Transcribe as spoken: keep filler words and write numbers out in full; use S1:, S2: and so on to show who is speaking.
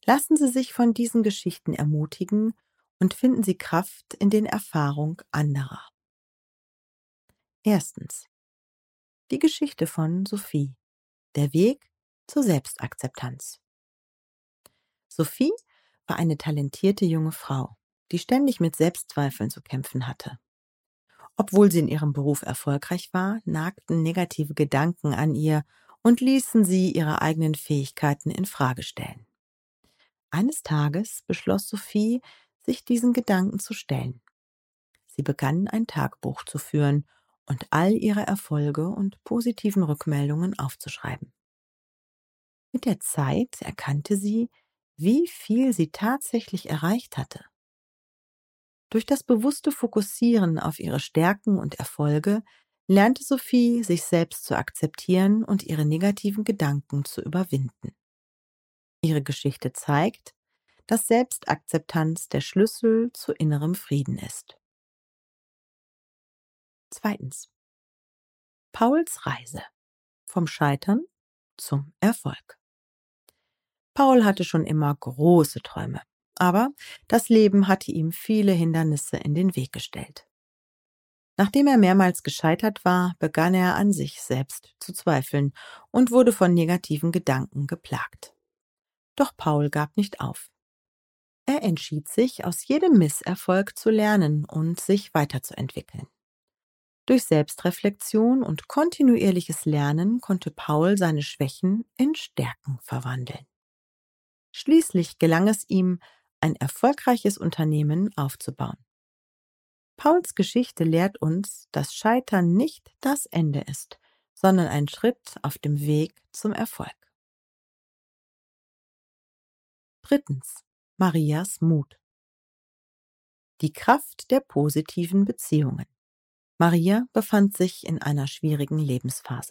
S1: Lassen Sie sich von diesen Geschichten ermutigen und finden Sie Kraft in den Erfahrungen anderer. Erstens. Die Geschichte von Sophie. Der Weg zur Selbstakzeptanz. Sophie war eine talentierte junge Frau, die ständig mit Selbstzweifeln zu kämpfen hatte. Obwohl sie in ihrem Beruf erfolgreich war, nagten negative Gedanken an ihr und ließen sie ihre eigenen Fähigkeiten in Frage stellen. Eines Tages beschloss Sophie, sich diesen Gedanken zu stellen. Sie begann ein Tagebuch zu führen und all ihre Erfolge und positiven Rückmeldungen aufzuschreiben. Mit der Zeit erkannte sie, wie viel sie tatsächlich erreicht hatte. Durch das bewusste Fokussieren auf ihre Stärken und Erfolge lernte Sophie, sich selbst zu akzeptieren und ihre negativen Gedanken zu überwinden. Ihre Geschichte zeigt, dass Selbstakzeptanz der Schlüssel zu innerem Frieden ist. Zweitens. Pauls Reise. Vom Scheitern zum Erfolg. Paul hatte schon immer große Träume, aber das Leben hatte ihm viele Hindernisse in den Weg gestellt. Nachdem er mehrmals gescheitert war, begann er an sich selbst zu zweifeln und wurde von negativen Gedanken geplagt. Doch Paul gab nicht auf. Er entschied sich, aus jedem Misserfolg zu lernen und sich weiterzuentwickeln. Durch Selbstreflexion und kontinuierliches Lernen konnte Paul seine Schwächen in Stärken verwandeln. Schließlich gelang es ihm, ein erfolgreiches Unternehmen aufzubauen. Pauls Geschichte lehrt uns, dass Scheitern nicht das Ende ist, sondern ein Schritt auf dem Weg zum Erfolg. Drittens. Marias Mut. Die Kraft der positiven Beziehungen. Maria befand sich in einer schwierigen Lebensphase.